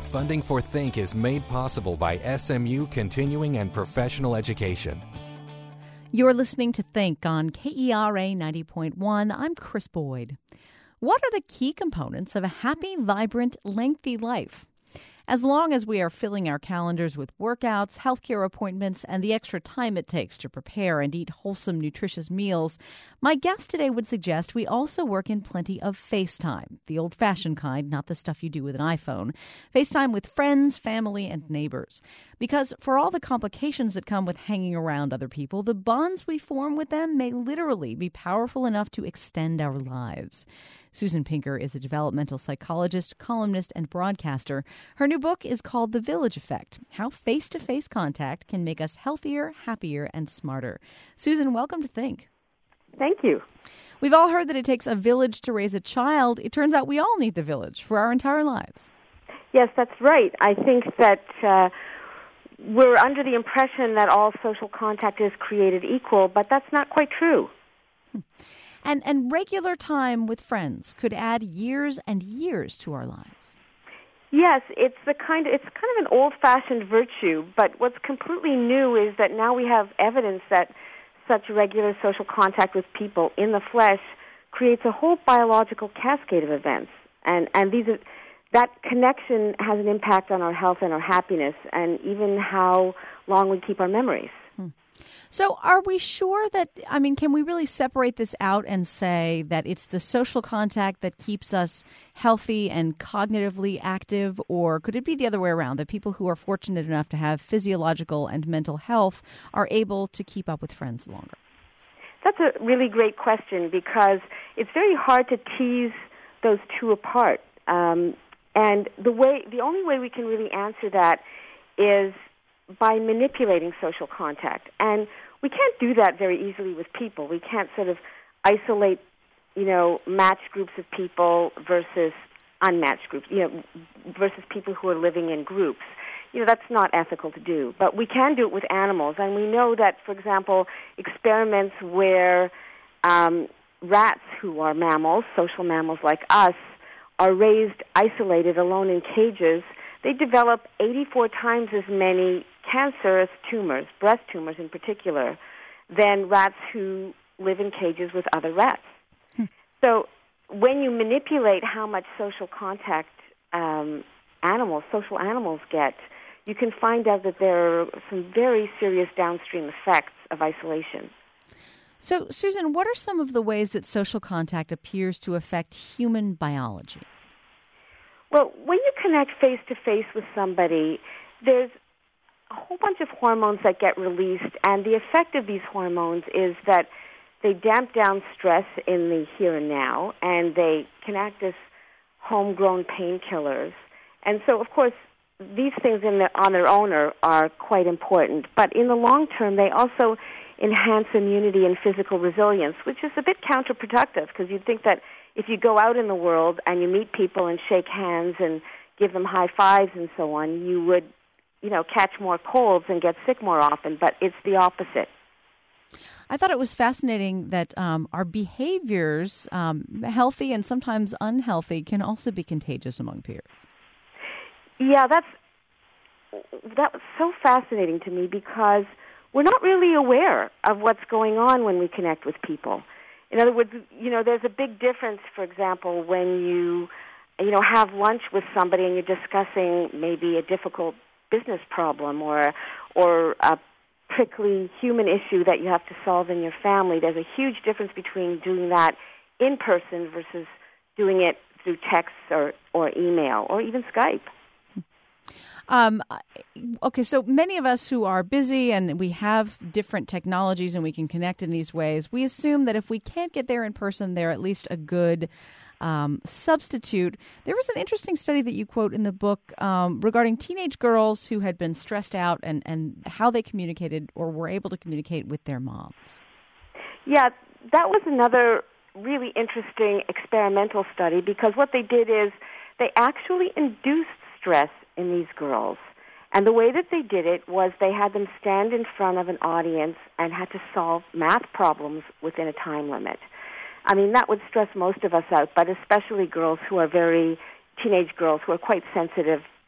Funding for Think is made possible by SMU Continuing and Professional Education. You're listening to Think on KERA 90.1. I'm Chris Boyd. What are the key components of a happy, vibrant, lengthy life? As long as we are filling our calendars with workouts, healthcare appointments, and the extra time it takes to prepare and eat wholesome, nutritious meals, my guest today would suggest we also work in plenty of FaceTime, the old-fashioned kind, not the stuff you do with an iPhone. FaceTime with friends, family, and neighbors. Because for all the complications that come with hanging around other people, the bonds we form with them may literally be powerful enough to extend our lives. Susan Pinker is a developmental psychologist, columnist, and broadcaster. Her new book is called The Village Effect: How Face-to-Face Contact Can Make Us Healthier, Happier, and Smarter. Susan, welcome to Think. Thank you. We've all heard that it takes a village to raise a child. It turns out we all need the village for our entire lives. Yes, that's right. I think that we're under the impression that all social contact is created equal, but that's not quite true. And regular time with friends could add years and years to our lives. Yes, it's kind of an old-fashioned virtue, but what's completely new is that now we have evidence that such regular social contact with people in the flesh creates a whole biological cascade of events, and that connection has an impact on our health and our happiness, and even how long we keep our memories. So are we sure that, can we really separate this out and say that it's the social contact that keeps us healthy and cognitively active, or could it be the other way around, that people who are fortunate enough to have physiological and mental health are able to keep up with friends longer? That's a really great question because it's very hard to tease those two apart. And the only way we can really answer that is by manipulating social contact. And we can't do that very easily with people. We can't sort of isolate, matched groups of people versus unmatched groups, versus people who are living in groups. That's not ethical to do. But we can do it with animals. And we know that, for example, experiments where rats who are mammals, social mammals like us, are raised isolated, alone in cages, they develop 84 times as many cancerous tumors, breast tumors in particular, than rats who live in cages with other rats. So when you manipulate how much social contact social animals get, you can find out that there are some very serious downstream effects of isolation. So, Susan, what are some of the ways that social contact appears to affect human biology? Well, when you connect face-to-face with somebody, there's a whole bunch of hormones that get released, and the effect of these hormones is that they damp down stress in the here and now, and they can act as homegrown painkillers. And so, of course, these things on their own are quite important. But in the long term, they also enhance immunity and physical resilience, which is a bit counterproductive because you'd think that if you go out in the world and you meet people and shake hands and give them high fives and so on, you would, catch more colds and get sick more often, but it's the opposite. I thought it was fascinating that our behaviors, healthy and sometimes unhealthy, can also be contagious among peers. Yeah, that was so fascinating to me because we're not really aware of what's going on when we connect with people. In other words, there's a big difference, for example, when you have lunch with somebody and you're discussing maybe a difficult business problem or a prickly human issue that you have to solve in your family. There's a huge difference between doing that in person versus doing it through text or email or even Skype. Okay, so many of us who are busy and we have different technologies and we can connect in these ways, we assume that if we can't get there in person, they're at least a good substitute. There was an interesting study that you quote in the book regarding teenage girls who had been stressed out and how they communicated or were able to communicate with their moms. Yeah, that was another really interesting experimental study because what they did is they actually induced stress in these girls. And the way that they did it was they had them stand in front of an audience and had to solve math problems within a time limit. I mean, that would stress most of us out, but especially teenage girls who are quite sensitive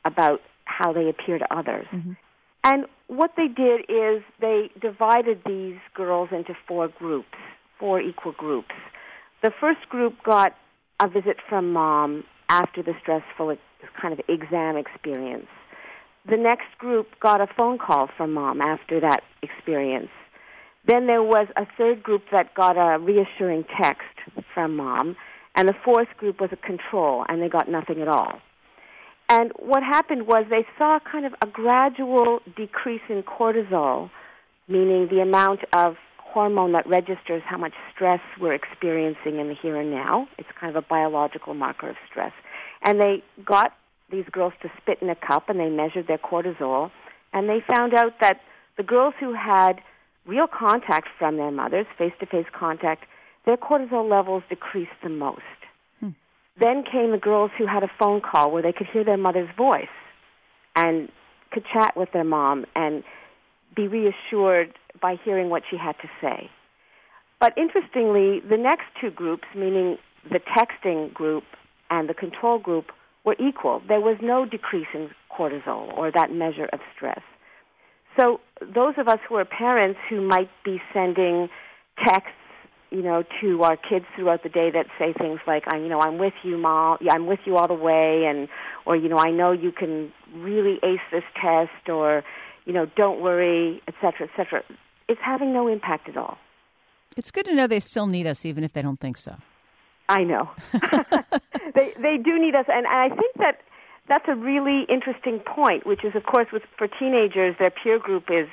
about how they appear to others. Mm-hmm. And what they did is they divided these girls into 4 groups, 4 equal groups. The first group got a visit from mom after the stressful kind of exam experience. The next group got a phone call from mom after that experience. Then there was a third group that got a reassuring text from mom, and the fourth group was a control, and they got nothing at all. And what happened was they saw kind of a gradual decrease in cortisol, meaning the amount of hormone that registers how much stress we're experiencing in the here and now. It's kind of a biological marker of stress. And they got these girls to spit in a cup, and they measured their cortisol, and they found out that the girls who had real contact from their mothers, face-to-face contact, their cortisol levels decreased the most. Then came the girls who had a phone call where they could hear their mother's voice and could chat with their mom and be reassured by hearing what she had to say. But interestingly, the next 2 groups, meaning the texting group and the control group, were equal. There was no decrease in cortisol or that measure of stress. So those of us who are parents who might be sending texts, to our kids throughout the day that say things like, I'm with you, Mom. Yeah, I'm with you all the way, or I know you can really ace this test, or, don't worry, et cetera, it's having no impact at all. It's good to know they still need us, even if they don't think so. I know. They do need us, and I think that's a really interesting point, which is, of course, for teenagers, their peer group is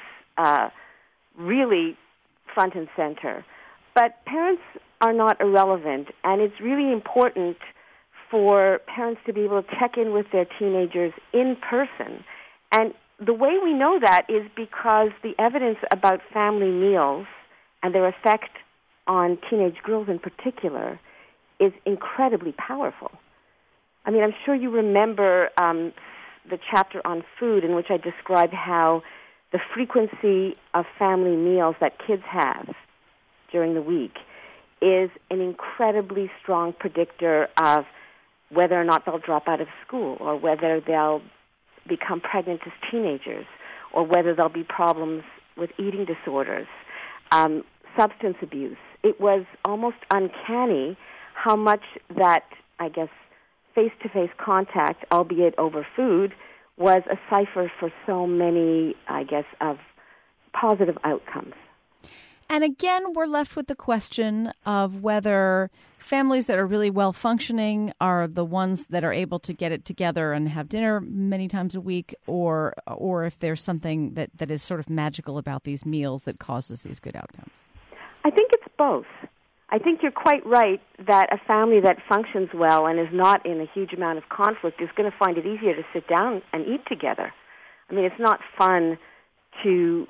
really front and center. But parents are not irrelevant, and it's really important for parents to be able to check in with their teenagers in person. And the way we know that is because the evidence about family meals and their effect on teenage girls in particular is incredibly powerful. I mean, I'm sure you remember the chapter on food in which I described how the frequency of family meals that kids have during the week is an incredibly strong predictor of whether or not they'll drop out of school, or whether they'll become pregnant as teenagers, or whether there'll be problems with eating disorders, substance abuse. It was almost uncanny how much that, face-to-face contact, albeit over food, was a cipher for so many, of positive outcomes. And again, we're left with the question of whether families that are really well-functioning are the ones that are able to get it together and have dinner many times a week, or if there's something that is sort of magical about these meals that causes these good outcomes. I think it's both. I think you're quite right that a family that functions well and is not in a huge amount of conflict is going to find it easier to sit down and eat together. I mean, it's not fun to,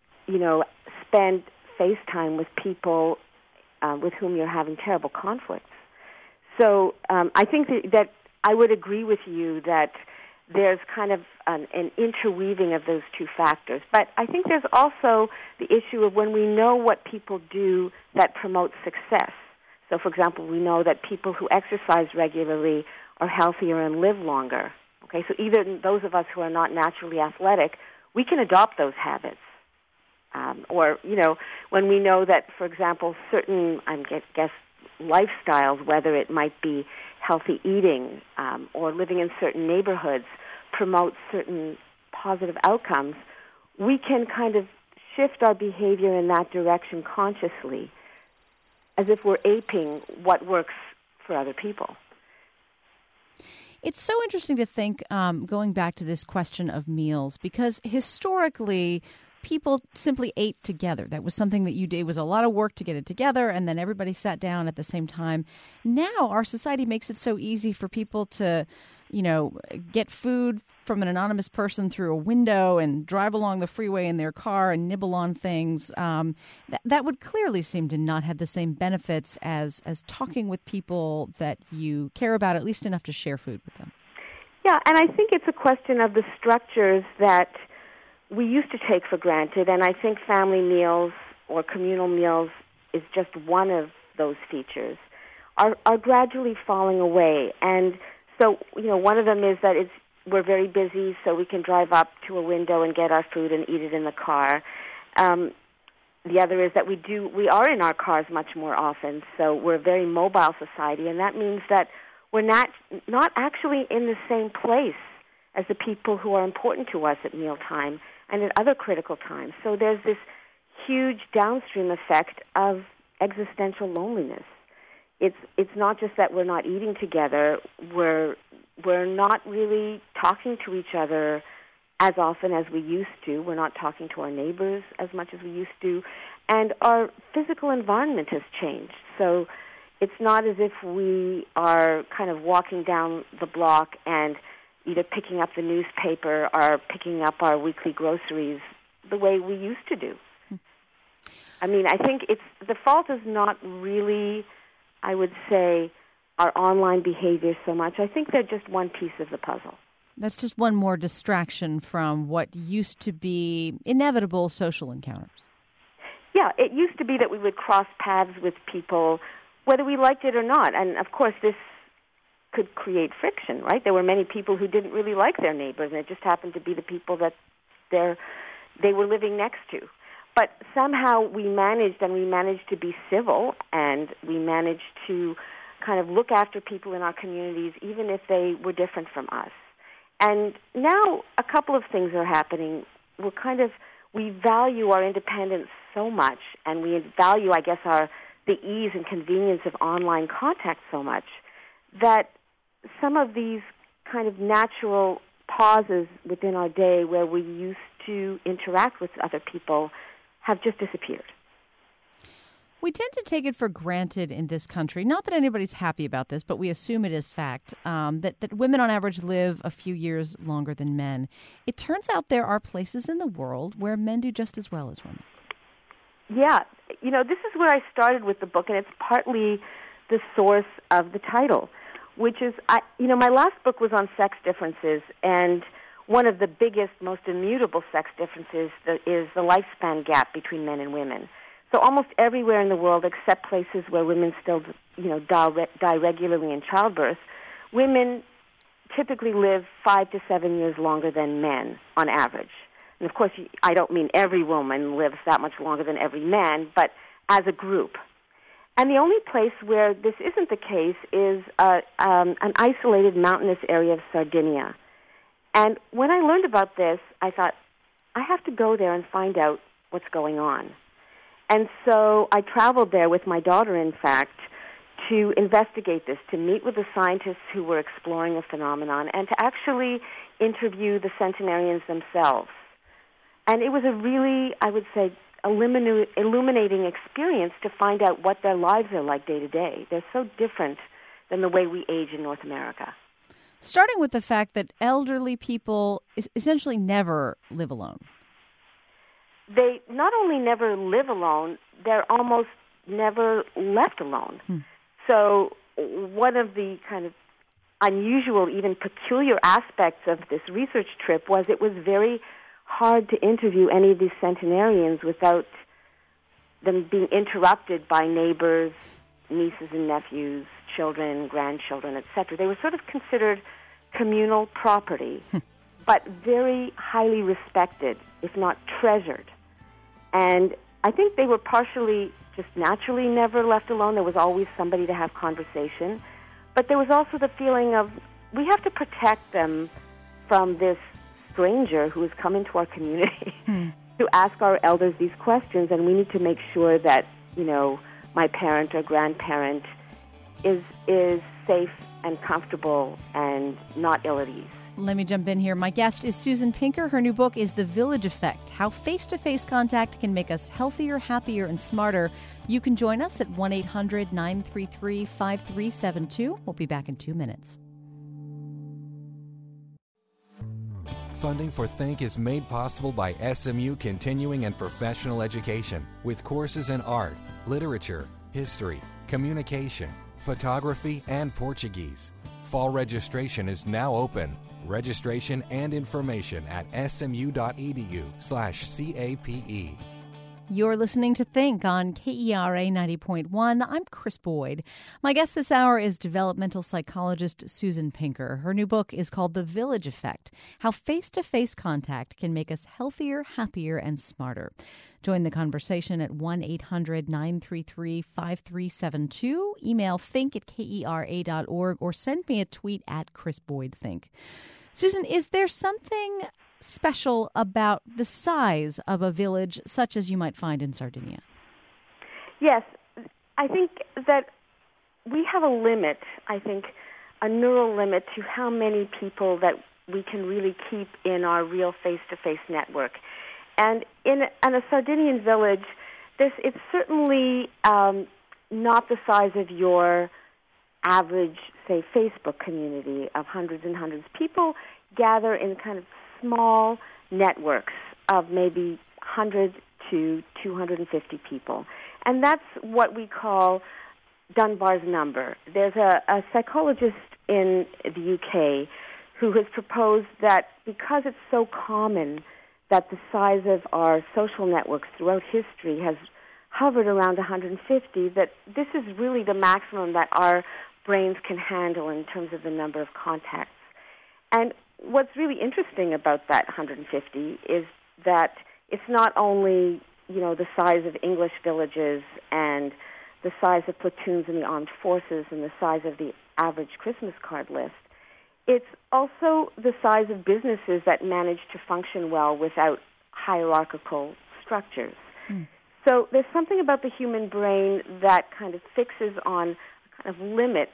spend FaceTime with people with whom you're having terrible conflicts. So I think that I would agree with you that there's kind of an interweaving of those 2 factors. But I think there's also the issue of when we know what people do that promotes success. So, for example, we know that people who exercise regularly are healthier and live longer. Okay, so even those of us who are not naturally athletic, we can adopt those habits. Or, when we know that, for example, certain, lifestyles, whether it might be healthy eating or living in certain neighborhoods, promote certain positive outcomes, we can kind of shift our behavior in that direction consciously, as if we're aping what works for other people. It's so interesting to think, going back to this question of meals, because historically, people simply ate together. That was something that you did. It was a lot of work to get it together, and then everybody sat down at the same time. Now, our society makes it so easy for people to, get food from an anonymous person through a window and drive along the freeway in their car and nibble on things. That would clearly seem to not have the same benefits as talking with people that you care about, at least enough to share food with them. Yeah, and I think it's a question of the structures that we used to take for granted, and I think family meals or communal meals is just one of those features, are gradually falling away. And so, one of them is that it's we're very busy, so we can drive up to a window and get our food and eat it in the car. The other is that we are in our cars much more often, so we're a very mobile society, and that means that we're not actually in the same place as the people who are important to us at mealtime and at other critical times. So there's this huge downstream effect of existential loneliness. It's not just that we're not eating together, we're not really talking to each other as often as we used to. We're not talking to our neighbors as much as we used to. And our physical environment has changed. So it's not as if we are kind of walking down the block and either picking up the newspaper or picking up our weekly groceries the way we used to do. I mean, I think the fault is not really, I would say, our online behavior so much. I think they're just one piece of the puzzle. That's just one more distraction from what used to be inevitable social encounters. Yeah, it used to be that we would cross paths with people, whether we liked it or not. And, of course, this could create friction, right? There were many people who didn't really like their neighbors, and it just happened to be the people that they were living next to. But somehow we managed to be civil, and we managed to kind of look after people in our communities, even if they were different from us. And now a couple of things are happening. We value our independence so much, and we value, I guess, the ease and convenience of online contact so much, that some of these kind of natural pauses within our day where we used to interact with other people have just disappeared. We tend to take it for granted in this country, not that anybody's happy about this, but we assume it is fact, that women on average live a few years longer than men. It turns out there are places in the world where men do just as well as women. Yeah. This is where I started with the book, and it's partly the source of the title, which is, my last book was on sex differences, and one of the biggest, most immutable sex differences is the lifespan gap between men and women. So almost everywhere in the world, except places where women still, die regularly in childbirth, women typically live 5 to 7 years longer than men on average. And of course, I don't mean every woman lives that much longer than every man, but as a group. And the only place where this isn't the case is an isolated mountainous area of Sardinia. And when I learned about this, I thought, I have to go there and find out what's going on. And so I traveled there with my daughter, in fact, to investigate this, to meet with the scientists who were exploring the phenomenon, and to actually interview the centenarians themselves. And it was a really, I would say, illuminating experience to find out what their lives are like day to day. They're so different than the way we age in North America. Starting with the fact that elderly people essentially never live alone. They not only never live alone, they're almost never left alone. So one of the kind of unusual, even peculiar aspects of this research trip was it was very hard to interview any of these centenarians without them being interrupted by neighbors, nieces and nephews, children, grandchildren, etc. They were sort of considered communal property, but very highly respected, if not treasured. And I think they were partially just naturally never left alone. There was always somebody to have conversation. But there was also the feeling of we have to protect them from this stranger who has come into our community to ask our elders these questions, and we need to make sure that, my parent or grandparent is safe and comfortable and not ill at ease. Let me jump in here. My guest is Susan Pinker. Her new book is The Village Effect, How Face-to-Face Contact Can Make Us Healthier, Happier, and Smarter. You can join us at 1-800-933-5372. We'll be back in 2 minutes. Funding for Think is made possible by SMU Continuing and Professional Education with courses in art, literature, history, communication, photography, and Portuguese. Fall registration is now open. Registration and information at smu.edu/CAPE. You're listening to Think on KERA 90.1. I'm Chris Boyd. My guest this hour is developmental psychologist Susan Pinker. Her new book is called The Village Effect: How Face-to-Face Contact Can Make Us Healthier, Happier, and Smarter. Join the conversation at 1-800-933-5372. Email think@kera.org or send me a tweet at Chris Boyd Think. Susan, is there something special about the size of a village such as you might find in Sardinia? Yes, I think that we have a limit, a neural limit to how many people that we can really keep in our real face-to-face network. And in a Sardinian village, it's certainly not the size of your average, say, Facebook community of hundreds and hundreds. People gather in kind of small networks of maybe 100 to 250 people. And that's what we call Dunbar's number. There's a psychologist in the UK who has proposed that because it's so common that the size of our social networks throughout history has hovered around 150, that this is really the maximum that our brains can handle in terms of the number of contacts. And what's really interesting about that 150 is that it's not only, the size of English villages and the size of platoons in the armed forces and the size of the average Christmas card list. It's also the size of businesses that manage to function well without hierarchical structures. So there's something about the human brain that kind of fixes on a kind of limit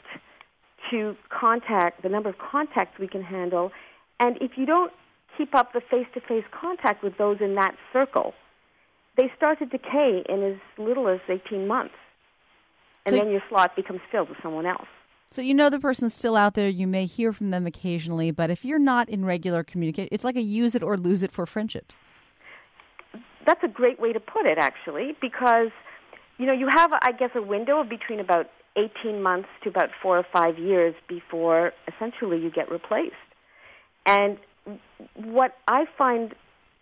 to the number of contacts we can handle. And if you don't keep up the face-to-face contact with those in that circle, they start to decay in as little as 18 months. And then your slot becomes filled with someone else. So the person's still out there. You may hear from them occasionally, but if you're not in regular communication, it's like a use it or lose it for friendships. That's a great way to put it, actually, because, you have, a window of between about 18 months to about 4 or 5 years before essentially you get replaced. And what I find,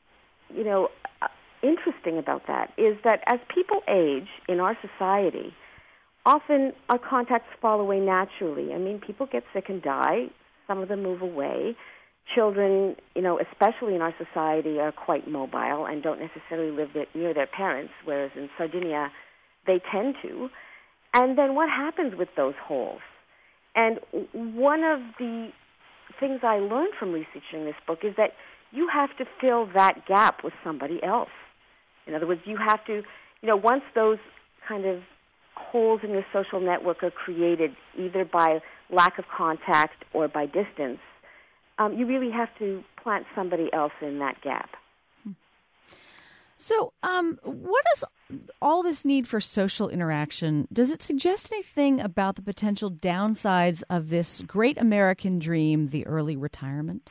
interesting about that is that as people age in our society, often our contacts fall away naturally. I mean, people get sick and die. Some of them move away. Children, especially in our society, are quite mobile and don't necessarily live near their parents, whereas in Sardinia, they tend to. And then what happens with those holes? And one of the things I learned from researching this book is that you have to fill that gap with somebody else. In other words, you have to, once those kind of holes in your social network are created, either by lack of contact or by distance, you really have to plant somebody else in that gap. So what does all this need for social interaction, does it suggest anything about the potential downsides of this great American dream, the early retirement?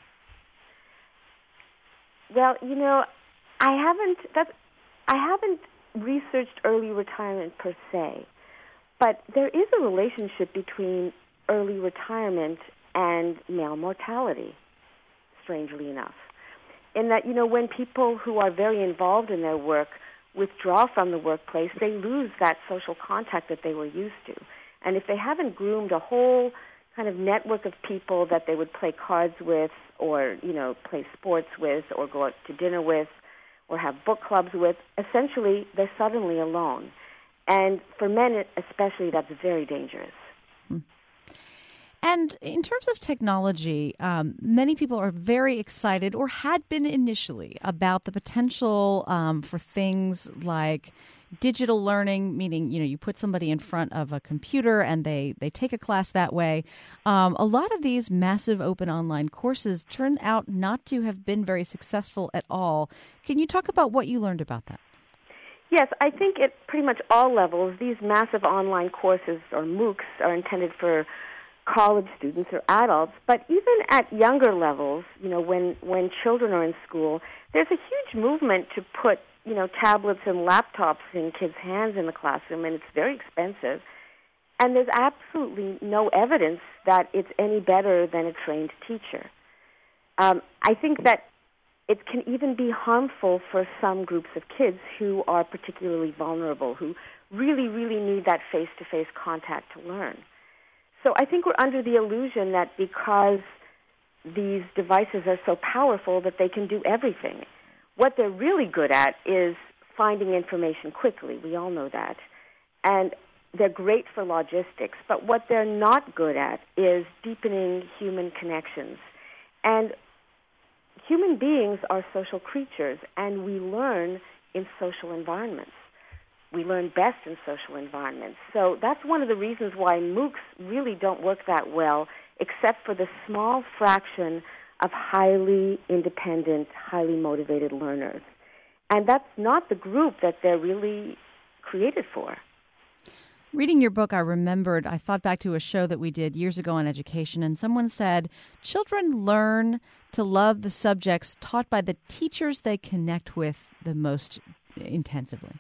Well, I haven't researched early retirement per se, but there is a relationship between early retirement and male mortality, strangely enough. In that, when people who are very involved in their work withdraw from the workplace, they lose that social contact that they were used to. And if they haven't groomed a whole kind of network of people that they would play cards with or, play sports with or go out to dinner with or have book clubs with, essentially they're suddenly alone. And for men especially, that's very dangerous. And in terms of technology, many people are very excited, or had been initially, about the potential for things like digital learning, meaning, you put somebody in front of a computer and they take a class that way. A lot of these massive open online courses turn out not to have been very successful at all. Can you talk about what you learned about that? Yes, I think at pretty much all levels, these massive online courses, or MOOCs, are intended for college students or adults, but even at younger levels, when children are in school, there's a huge movement to put, tablets and laptops in kids' hands in the classroom, and it's very expensive. And there's absolutely no evidence that it's any better than a trained teacher. I think that it can even be harmful for some groups of kids who are particularly vulnerable, who really, really need that face-to-face contact to learn. So I think we're under the illusion that because these devices are so powerful that they can do everything. What they're really good at is finding information quickly. We all know that. And they're great for logistics. But what they're not good at is deepening human connections. And human beings are social creatures, and we learn in social environments. We learn best in social environments. So that's one of the reasons why MOOCs really don't work that well, except for the small fraction of highly independent, highly motivated learners. And that's not the group that they're really created for. Reading your book, I thought back to a show that we did years ago on education, and someone said, children learn to love the subjects taught by the teachers they connect with the most intensively.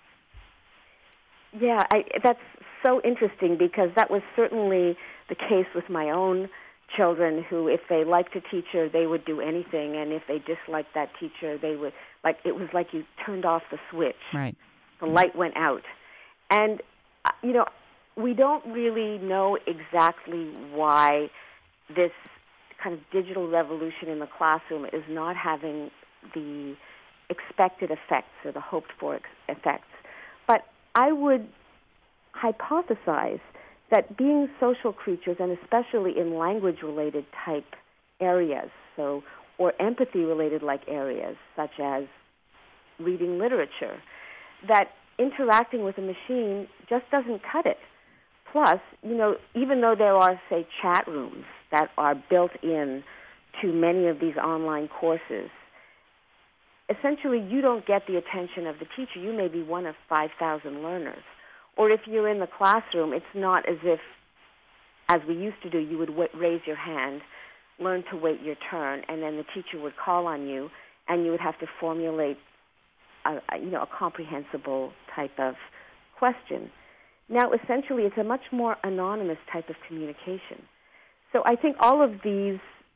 Yeah, that's so interesting, because that was certainly the case with my own children, who, if they liked a teacher, they would do anything, and if they disliked that teacher, they would, it was like you turned off the switch. Right. The light went out. And, we don't really know exactly why this kind of digital revolution in the classroom is not having the expected effects or the hoped-for effects. But I would hypothesize that being social creatures, and especially in language-related type areas, or empathy-related like areas, such as reading literature, that interacting with a machine just doesn't cut it. Plus, even though there are, say, chat rooms that are built in to many of these online courses, essentially you don't get the attention of the teacher. You may be one of 5,000 learners. Or if you're in the classroom, it's not as if, as we used to do, you would raise your hand, learn to wait your turn, and then the teacher would call on you, and you would have to formulate a comprehensible type of question. Now, essentially, it's a much more anonymous type of communication. So I think all of these,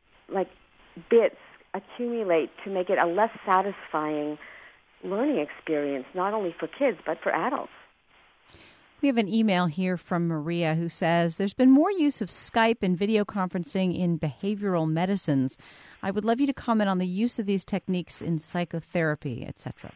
bits accumulate to make it a less satisfying learning experience, not only for kids, but for adults. We have an email here from Maria who says, there's been more use of Skype and video conferencing in behavioral medicines. I would love you to comment on the use of these techniques in psychotherapy, etc.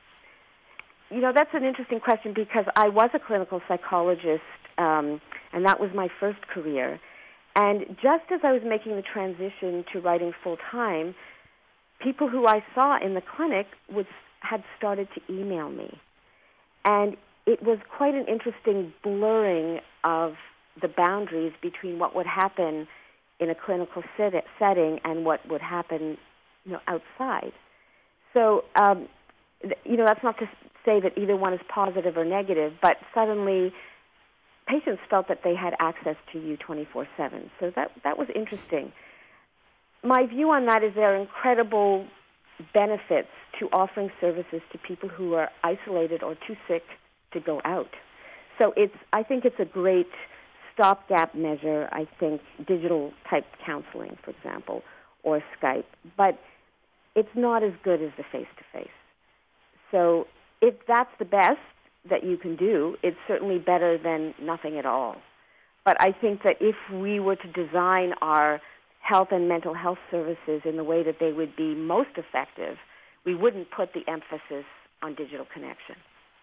That's an interesting question, because I was a clinical psychologist, and that was my first career. And just as I was making the transition to writing full-time, people who I saw in the clinic had started to email me. And it was quite an interesting blurring of the boundaries between what would happen in a clinical setting and what would happen, outside. So, that's not to say that either one is positive or negative, but suddenly patients felt that they had access to you 24/7. So that was interesting. My view on that is there are incredible benefits to offering services to people who are isolated or too sick to go out. So I think it's a great stopgap measure, digital type counseling, for example, or Skype. But it's not as good as the face-to-face. So if that's the best that you can do, it's certainly better than nothing at all. But I think that if we were to design our health and mental health services in the way that they would be most effective, we wouldn't put the emphasis on digital connection.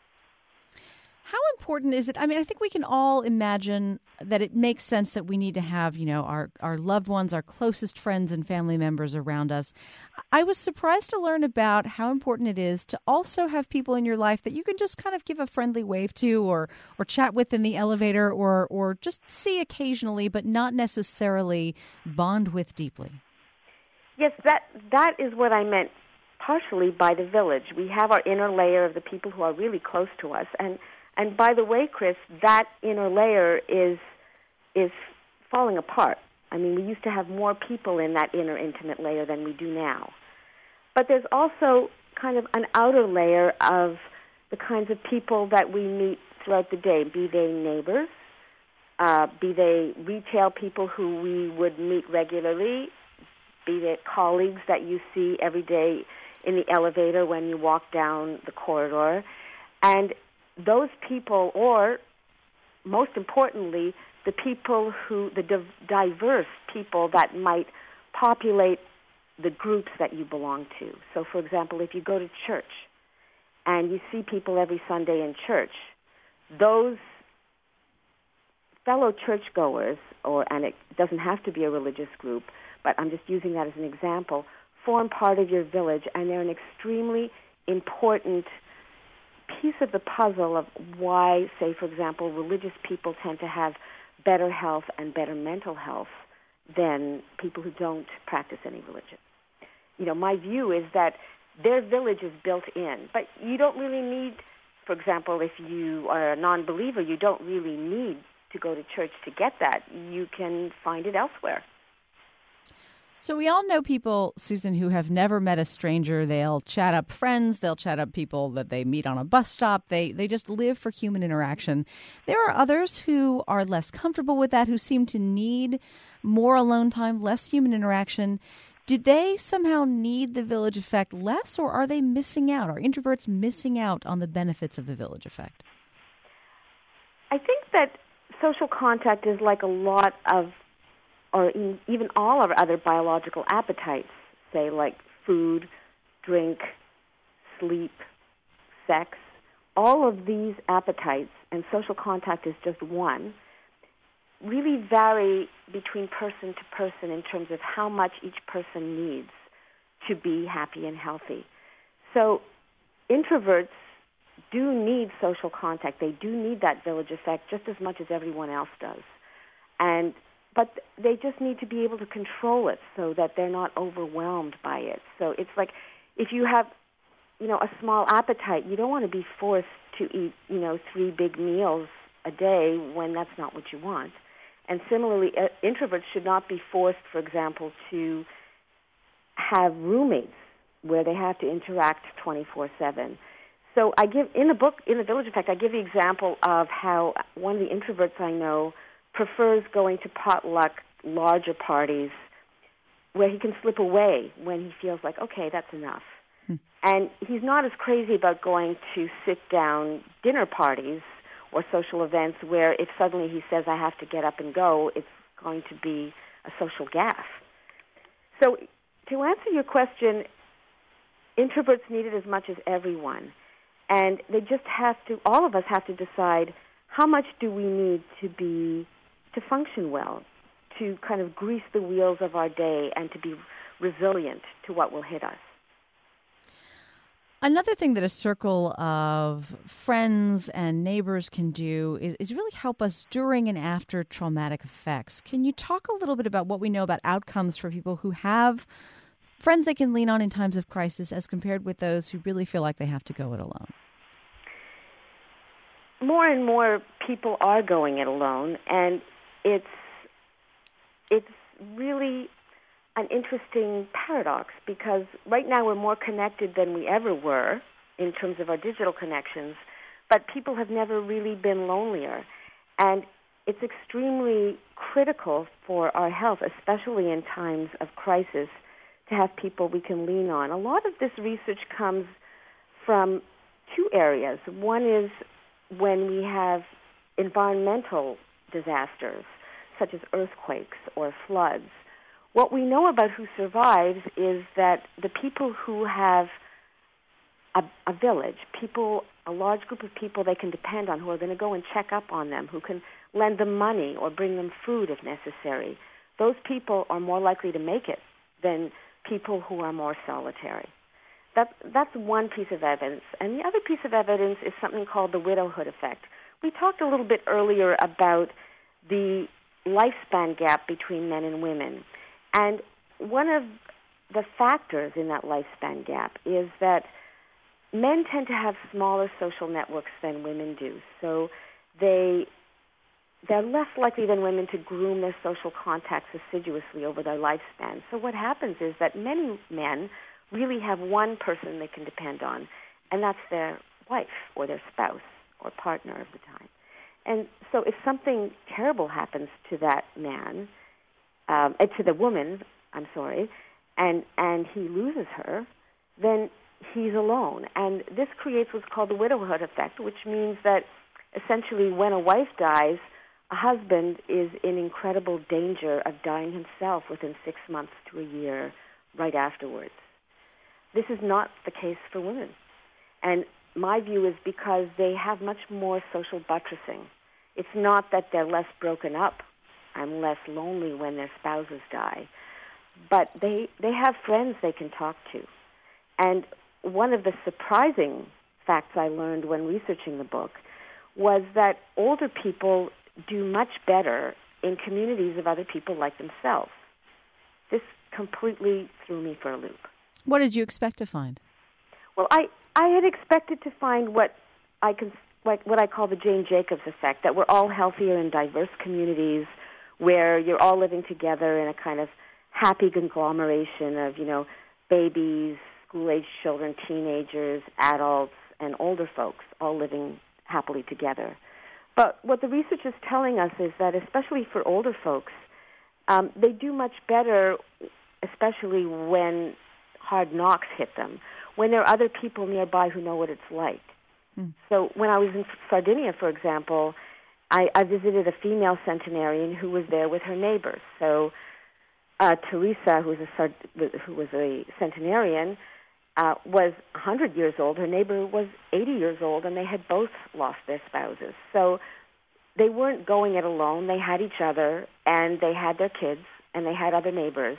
How important is it? I think we can all imagine that it makes sense that we need to have, our loved ones, our closest friends and family members around us. I was surprised to learn about how important it is to also have people in your life that you can just kind of give a friendly wave to or chat with in the elevator or just see occasionally, but not necessarily bond with deeply. Yes, that is what I meant partially by the village. We have our inner layer of the people who are really close to us. And by the way, Chris, that inner layer is falling apart. We used to have more people in that inner intimate layer than we do now. But there's also kind of an outer layer of the kinds of people that we meet throughout the day, be they neighbors, be they retail people who we would meet regularly, be they colleagues that you see every day in the elevator, when you walk down the corridor. And those people, or most importantly, the people the diverse people that might populate the groups that you belong to. So, for example, if you go to church and you see people every Sunday in church, those fellow churchgoers, and it doesn't have to be a religious group, but I'm just using that as an example, form part of your village, and they're an extremely important piece of the puzzle of why, say, for example, religious people tend to have better health and better mental health than people who don't practice any religion. My view is that their village is built in, but you don't really need, for example, if you are a non-believer, you don't really need to go to church to get that. You can find it elsewhere. So we all know people, Susan, who have never met a stranger. They'll chat up friends. They'll chat up people that they meet on a bus stop. They just live for human interaction. There are others who are less comfortable with that, who seem to need more alone time, less human interaction. Do they somehow need the village effect less, or are they missing out? Are introverts missing out on the benefits of the village effect? I think that social contact is like a lot of, or even all of our other biological appetites, say like food, drink, sleep, sex. All of these appetites, and social contact is just one, really vary between person to person in terms of how much each person needs to be happy and healthy. So introverts do need social contact. They do need that village effect just as much as everyone else does. But they just need to be able to control it so that they're not overwhelmed by it. So it's like if you have, a small appetite, you don't want to be forced to eat, 3 big meals a day when that's not what you want. And similarly, introverts should not be forced, for example, to have roommates where they have to interact 24/7. So I give, in the book, in The Village Effect, I give the example of how one of the introverts I know prefers going to potluck larger parties where he can slip away when he feels like, okay, that's enough. And he's not as crazy about going to sit-down dinner parties or social events where if suddenly he says, I have to get up and go, it's going to be a social gaffe. So to answer your question, introverts need it as much as everyone. And they just have to, all of us have to decide how much do we need to function well, to kind of grease the wheels of our day and to be resilient to what will hit us. Another thing that a circle of friends and neighbors can do is really help us during and after traumatic effects. Can you talk a little bit about what we know about outcomes for people who have friends they can lean on in times of crisis as compared with those who really feel like they have to go it alone? More and more people are going it alone, and it's really an interesting paradox because right now we're more connected than we ever were in terms of our digital connections, but people have never really been lonelier. And it's extremely critical for our health, especially in times of crisis, to have people we can lean on. A lot of this research comes from 2 areas. One is when we have environmental disasters, such as earthquakes or floods. What we know about who survives is that the people who have a village, a large group of people they can depend on, who are going to go and check up on them, who can lend them money or bring them food if necessary, those people are more likely to make it than people who are more solitary. That's one piece of evidence. And the other piece of evidence is something called the widowhood effect. We talked a little bit earlier about the lifespan gap between men and women. And one of the factors in that lifespan gap is that men tend to have smaller social networks than women do. So they're less likely than women to groom their social contacts assiduously over their lifespan. So what happens is that many men really have one person they can depend on, and that's their wife or their spouse or partner of the time. And so if something terrible happens to that man, to the woman, and he loses her, then he's alone. And this creates what's called the widowhood effect, which means that essentially when a wife dies, a husband is in incredible danger of dying himself within 6 months to a year right afterwards. This is not the case for women. And my view is because they have much more social buttressing. It's not that they're less broken up and less lonely when their spouses die, but they have friends they can talk to. And one of the surprising facts I learned when researching the book was that older people do much better in communities of other people like themselves. This completely threw me for a loop. What did you expect to find? Well, I had expected to find what I call the Jane Jacobs effect, that we're all healthier in diverse communities where you're all living together in a kind of happy conglomeration of, babies, school-age children, teenagers, adults, and older folks all living happily together. But what the research is telling us is that especially for older folks, they do much better, especially when hard knocks hit them, when there are other people nearby who know what it's like. So when I was in Sardinia, for example, I visited a female centenarian who was there with her neighbors. So Teresa, who was a centenarian, was 100 years old. Her neighbor was 80 years old, and they had both lost their spouses. So they weren't going it alone. They had each other, and they had their kids, and they had other neighbors.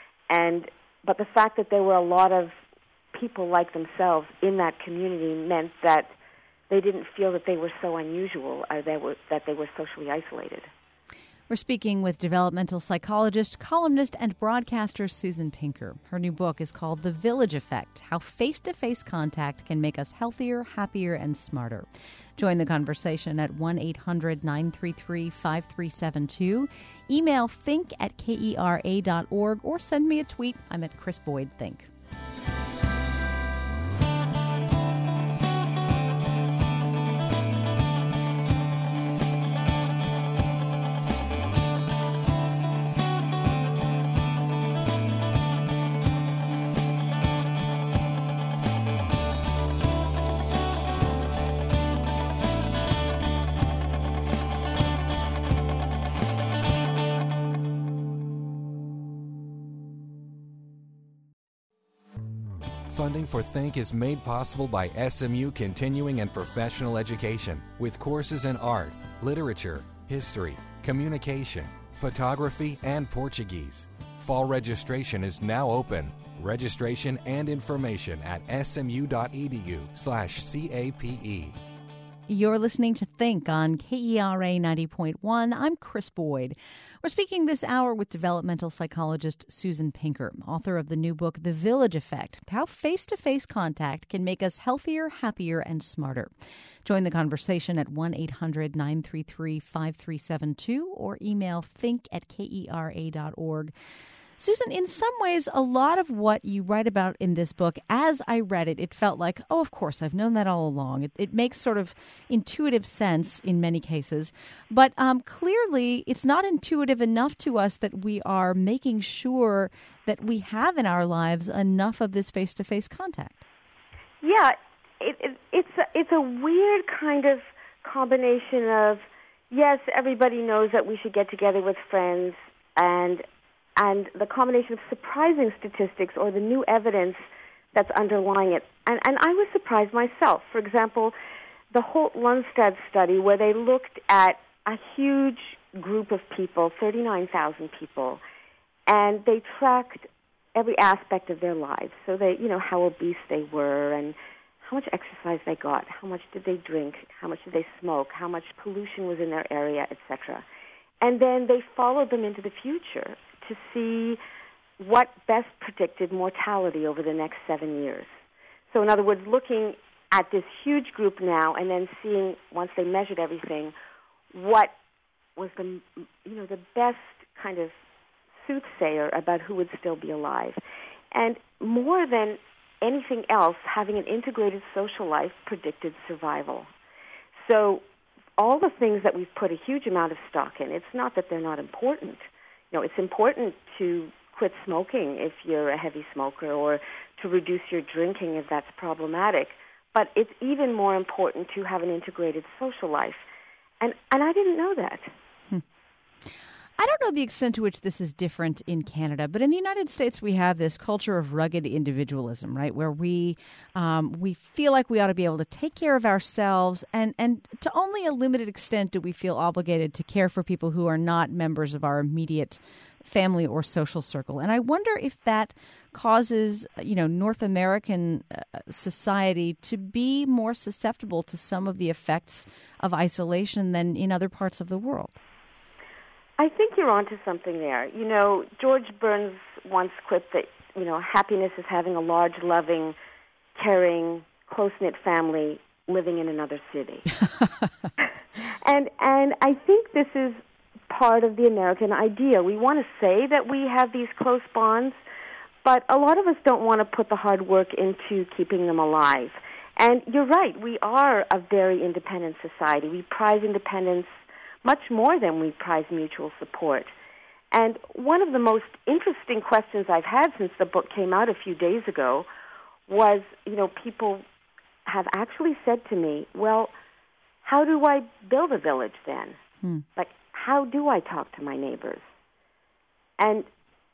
But the fact that there were a lot of people like themselves in that community meant that they didn't feel that they were so unusual or that they were socially isolated. We're speaking with developmental psychologist, columnist, and broadcaster Susan Pinker. Her new book is called The Village Effect: How Face-to-Face Contact Can Make Us Healthier, Happier, and Smarter. Join the conversation at 1-800-933-5372. Email think@kera.org or send me a tweet. I'm at Chris Boyd Think. Funding for Think is made possible by SMU Continuing and Professional Education with courses in art, literature, history, communication, photography, and Portuguese. Fall registration is now open. Registration and information at smu.edu/CAPE. You're listening to Think on KERA 90.1. I'm Chris Boyd. We're speaking this hour with developmental psychologist Susan Pinker, author of the new book, The Village Effect: How Face-to-Face Contact Can Make Us Healthier, Happier, and Smarter. Join the conversation at 1-800-933-5372 or email think@kera.org. Susan, in some ways, a lot of what you write about in this book, as I read it, it felt like, oh, of course, I've known that all along. It makes sort of intuitive sense in many cases. But clearly, it's not intuitive enough to us that we are making sure that we have in our lives enough of this face-to-face contact. Yeah, it's a weird kind of combination of, yes, everybody knows that we should get together with friends, and the combination of surprising statistics or the new evidence that's underlying it. And I was surprised myself. For example, the Holt-Lunstad study, where they looked at a huge group of people, 39,000 people, and they tracked every aspect of their lives. So they, how obese they were and how much exercise they got, how much did they drink, how much did they smoke, how much pollution was in their area, etc. And then they followed them into the future to see what best predicted mortality over the next 7 years. So in other words, looking at this huge group now and then seeing, once they measured everything, what was the best kind of soothsayer about who would still be alive. And more than anything else, having an integrated social life predicted survival. So all the things that we've put a huge amount of stock in, it's not that they're not important. It's important to quit smoking if you're a heavy smoker, or to reduce your drinking if that's problematic. But it's even more important to have an integrated social life. And I didn't know that. I don't know the extent to which this is different in Canada, but in the United States we have this culture of rugged individualism, right, where we feel like we ought to be able to take care of ourselves, and to only a limited extent do we feel obligated to care for people who are not members of our immediate family or social circle. And I wonder if that causes, North American society to be more susceptible to some of the effects of isolation than in other parts of the world. I think you're onto something there. George Burns once quipped that, happiness is having a large, loving, caring, close-knit family living in another city. And I think this is part of the American idea. We want to say that we have these close bonds, but a lot of us don't want to put the hard work into keeping them alive. And you're right, we are a very independent society. We prize independence much more than we prize mutual support. And one of the most interesting questions I've had since the book came out a few days ago was, people have actually said to me, well, how do I build a village then? Like, how do I talk to my neighbors? And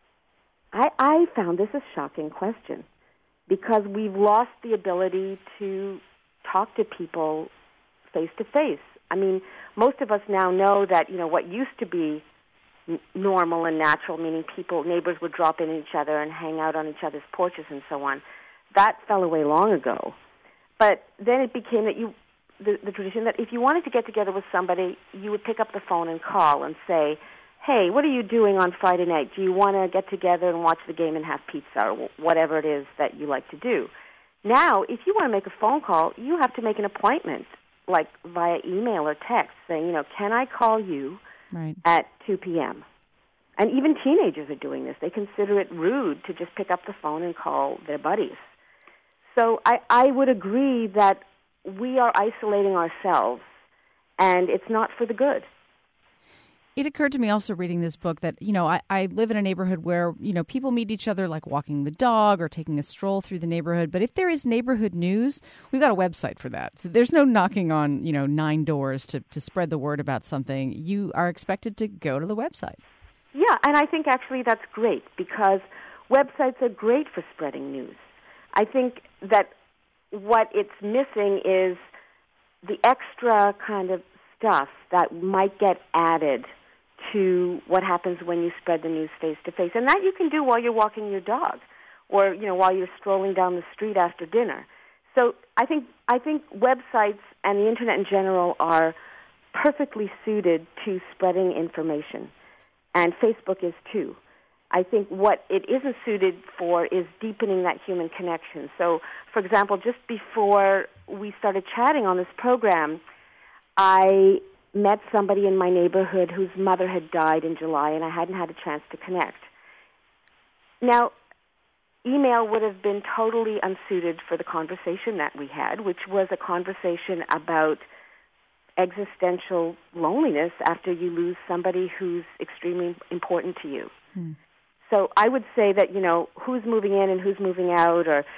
I found this a shocking question, because we've lost the ability to talk to people face to face. I mean, most of us now know that, what used to be normal and natural, meaning neighbors would drop in each other and hang out on each other's porches and so on, that fell away long ago. But then it became that the tradition that if you wanted to get together with somebody, you would pick up the phone and call and say, hey, what are you doing on Friday night? Do you want to get together and watch the game and have pizza, or whatever it is that you like to do? Now, if you want to make a phone call, you have to make an appointment, like via email or text, saying, can I call you at 2 p.m.? And even teenagers are doing this. They consider it rude to just pick up the phone and call their buddies. So I would agree that we are isolating ourselves, and it's not for the good. It occurred to me also reading this book that, I live in a neighborhood where, people meet each other like walking the dog or taking a stroll through the neighborhood. But if there is neighborhood news, we've got a website for that. So there's no knocking on, 9 doors to spread the word about something. You are expected to go to the website. Yeah, and I think actually that's great, because websites are great for spreading news. I think that what it's missing is the extra kind of stuff that might get added to what happens when you spread the news face-to-face. And that you can do while you're walking your dog, or, while you're strolling down the street after dinner. So I think websites and the Internet in general are perfectly suited to spreading information, and Facebook is too. I think what it isn't suited for is deepening that human connection. So, for example, just before we started chatting on this program, I met somebody in my neighborhood whose mother had died in July, and I hadn't had a chance to connect. Now, email would have been totally unsuited for the conversation that we had, which was a conversation about existential loneliness after you lose somebody who's extremely important to you. So I would say that, who's moving in and who's moving out, or,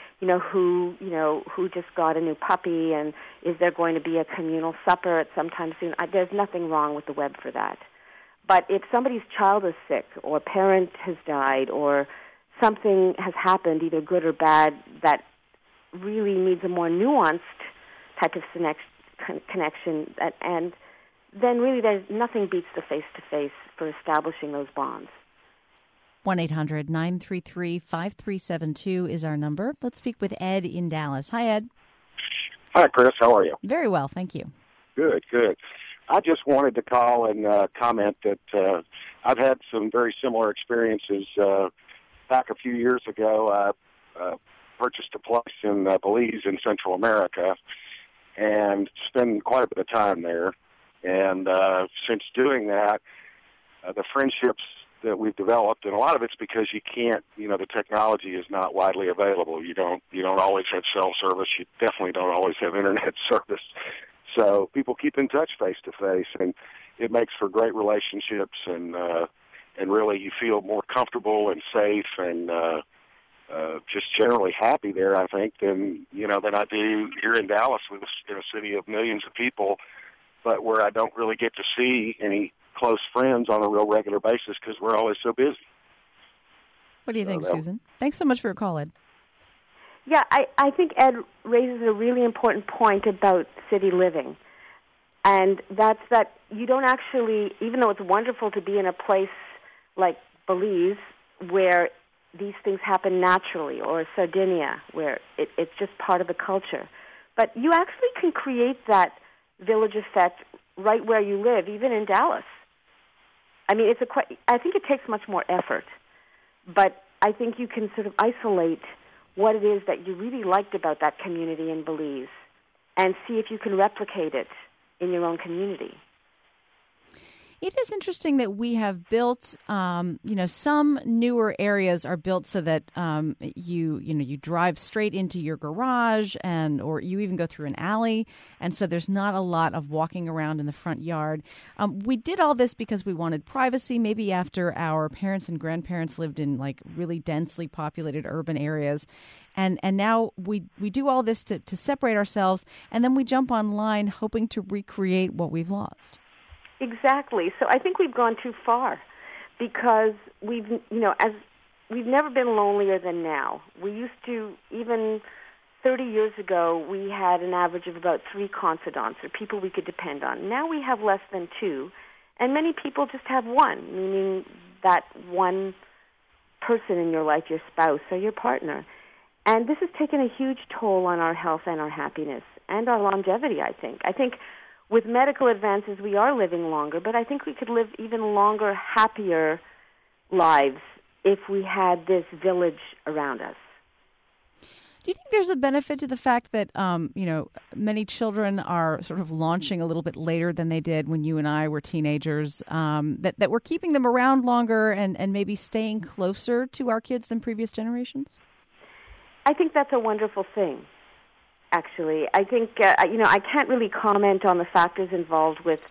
who just got a new puppy, and is there going to be a communal supper at some time soon? There's nothing wrong with the web for that. But if somebody's child is sick, or a parent has died, or something has happened, either good or bad, that really needs a more nuanced type of connection, and then really there's nothing beats the face-to-face for establishing those bonds. 1-800-933-5372 is our number. Let's speak with Ed in Dallas. Hi, Ed. Hi, Chris. How are you? Very well, thank you. Good. I just wanted to call and comment that I've had some very similar experiences. Back a few years ago, I purchased a place in Belize in Central America and spent quite a bit of time there. And since doing that, the friendships that we've developed, and a lot of it's because you can't, the technology is not widely available. You don't always have cell service. You definitely don't always have internet service. So people keep in touch face to face, and it makes for great relationships. And and really you feel more comfortable and safe and just generally happy there, I think, than I do here in Dallas, with in a city of millions of people, but where I don't really get to see any close friends on a real regular basis because we're always so busy. What do you think, Susan? Thanks so much for your call, Ed. Yeah, I think Ed raises a really important point about city living. And that's that you don't actually, even though it's wonderful to be in a place like Belize where these things happen naturally, or Sardinia where it's just part of the culture, but you actually can create that village effect right where you live, even in Dallas. I mean, I think it takes much more effort, but I think you can sort of isolate what it is that you really liked about that community in Belize and see if you can replicate it in your own community. It is interesting that we have built, some newer areas are built so that you drive straight into your garage, or you even go through an alley, and so there's not a lot of walking around in the front yard. We did all this because we wanted privacy, maybe after our parents and grandparents lived in like really densely populated urban areas, and now we do all this to separate ourselves, and then we jump online hoping to recreate what we've lost. Exactly. So I think we've gone too far because we've never been lonelier than now. We used to, even 30 years ago, we had an average of about 3 confidants or people we could depend on. Now we have less than 2, and many people just have 1, meaning that one person in your life, your spouse or your partner. And this has taken a huge toll on our health and our happiness and our longevity, I think. I think with medical advances, we are living longer, but I think we could live even longer, happier lives if we had this village around us. Do you think there's a benefit to the fact that, many children are sort of launching a little bit later than they did when you and I were teenagers, that we're keeping them around longer and maybe staying closer to our kids than previous generations? I think that's a wonderful thing. Actually, I think, I can't really comment on the factors involved with,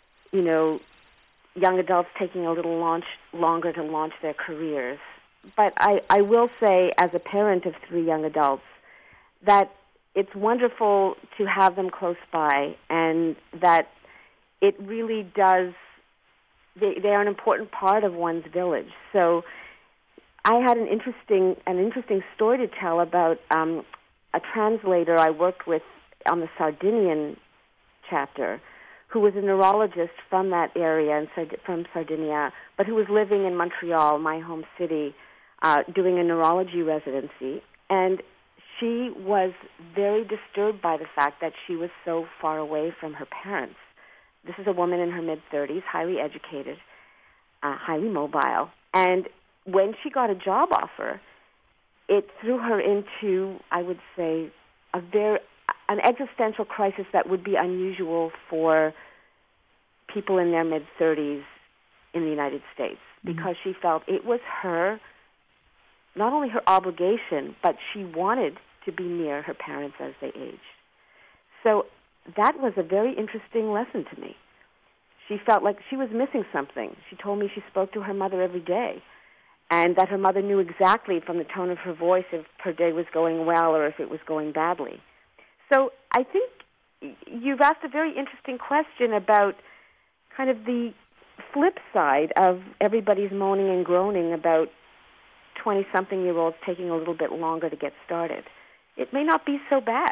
young adults taking a little longer to launch their careers. But I will say, as a parent of 3 young adults, that it's wonderful to have them close by, and that it really does, they are an important part of one's village. So I had an interesting story to tell about a translator I worked with on the Sardinian chapter, who was a neurologist from that area and from Sardinia, but who was living in Montreal, my home city, doing a neurology residency. And she was very disturbed by the fact that she was so far away from her parents. This is a woman in her mid-30s, highly educated, highly mobile. And when she got a job offer, it threw her into, I would say, an existential crisis that would be unusual for people in their mid-30s in the United States, because she felt it was not only her obligation, but she wanted to be near her parents as they aged. So that was a very interesting lesson to me. She felt like she was missing something. She told me she spoke to her mother every day, and that her mother knew exactly from the tone of her voice if her day was going well or if it was going badly. So I think you've asked a very interesting question about kind of the flip side of everybody's moaning and groaning about 20-something-year-olds taking a little bit longer to get started. It may not be so bad.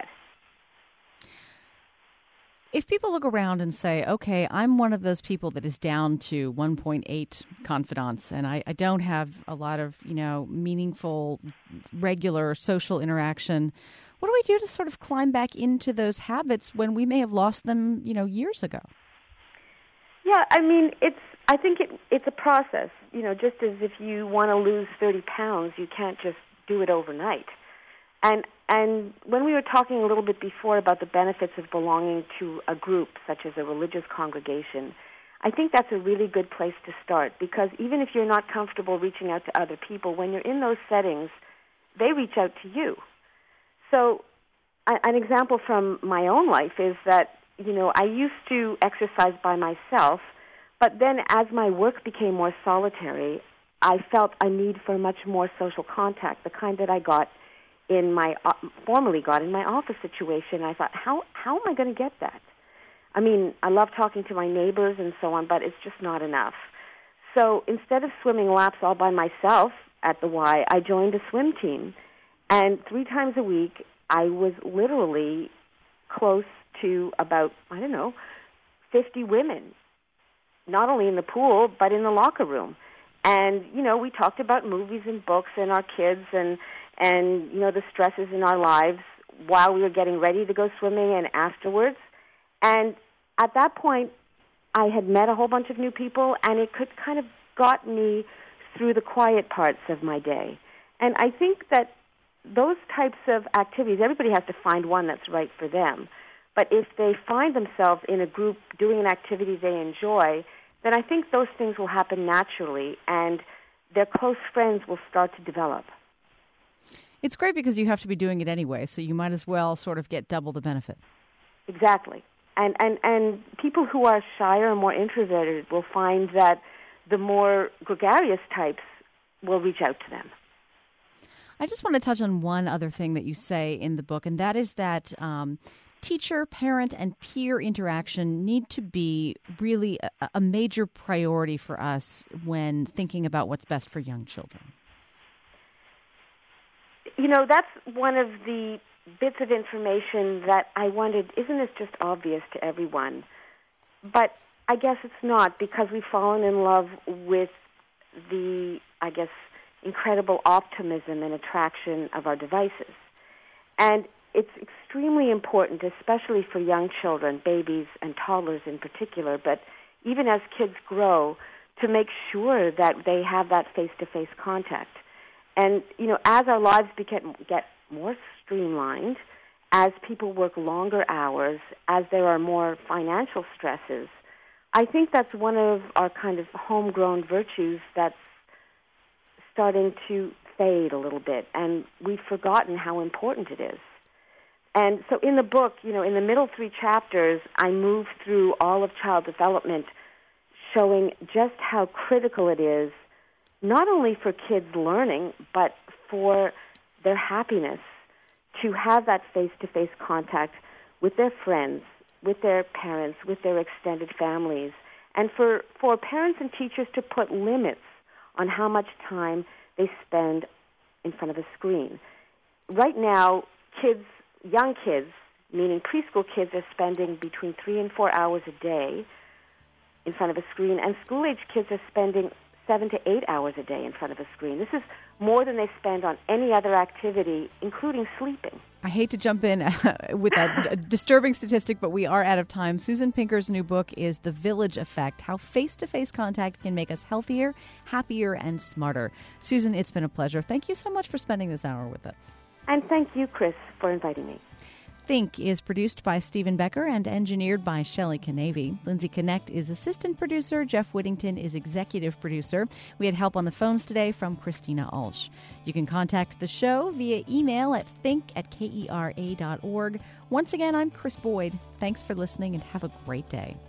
If people look around and say, okay, I'm one of those people that is down to 1.8 confidants, and I don't have a lot of, meaningful, regular social interaction, what do we do to sort of climb back into those habits when we may have lost them, years ago? Yeah, I mean, I think it's a process. Just as if you want to lose 30 pounds, you can't just do it overnight. And when we were talking a little bit before about the benefits of belonging to a group, such as a religious congregation, I think that's a really good place to start, because even if you're not comfortable reaching out to other people, when you're in those settings, they reach out to you. So an example from my own life is that, I used to exercise by myself, But then as my work became more solitary, I felt a need for much more social contact, the kind that I got in my formerly got in my office situation. I thought, how am I going to get that? I mean, I love talking to my neighbors and so on, but it's just not enough. So instead of swimming laps all by myself at the Y, I joined a swim team. And 3 times a week, I was literally close to about, 50 women, not only in the pool, but in the locker room. And, we talked about movies and books and our kids and the stresses in our lives while we were getting ready to go swimming and afterwards. And at that point, I had met a whole bunch of new people, and it could kind of got me through the quiet parts of my day. And I think that those types of activities, everybody has to find one that's right for them. But if they find themselves in a group doing an activity they enjoy, then I think those things will happen naturally, and their close friends will start to develop. It's great because you have to be doing it anyway, so you might as well sort of get double the benefit. Exactly. And people who are shyer and more introverted will find that the more gregarious types will reach out to them. I just want to touch on one other thing that you say in the book, and that is that teacher, parent, and peer interaction need to be really a major priority for us when thinking about what's best for young children. That's one of the bits of information that I wondered, isn't this just obvious to everyone? But I guess it's not, because we've fallen in love with the, incredible optimism and attraction of our devices. And it's extremely important, especially for young children, babies and toddlers in particular, but even as kids grow, to make sure that they have that face-to-face contact. And, as our lives get more streamlined, as people work longer hours, as there are more financial stresses, I think that's one of our kind of homegrown virtues that's starting to fade a little bit, and we've forgotten how important it is. And so in the book, in the middle 3 chapters, I move through all of child development, showing just how critical it is, not only for kids learning, but for their happiness, to have that face-to-face contact with their friends, with their parents, with their extended families, and for parents and teachers to put limits on how much time they spend in front of a screen. Right now, young kids, meaning preschool kids, are spending between 3 and 4 hours a day in front of a screen, and school-age kids are spending 7 to 8 hours a day in front of a screen. This is more than they spend on any other activity, including sleeping. I hate to jump in with that disturbing statistic, but we are out of time. Susan Pinker's new book is The Village Effect, How Face-to-Face Contact Can Make Us Healthier, Happier, and Smarter. Susan, it's been a pleasure. Thank you so much for spending this hour with us. And thank you, Chris, for inviting me. Think is produced by Stephen Becker and engineered by Shelley Canavy. Lindsay Connect is assistant producer. Jeff Whittington is executive producer. We had help on the phones today from Christina Ulsh. You can contact the show via email at think@kera.org. Once again, I'm Chris Boyd. Thanks for listening and have a great day.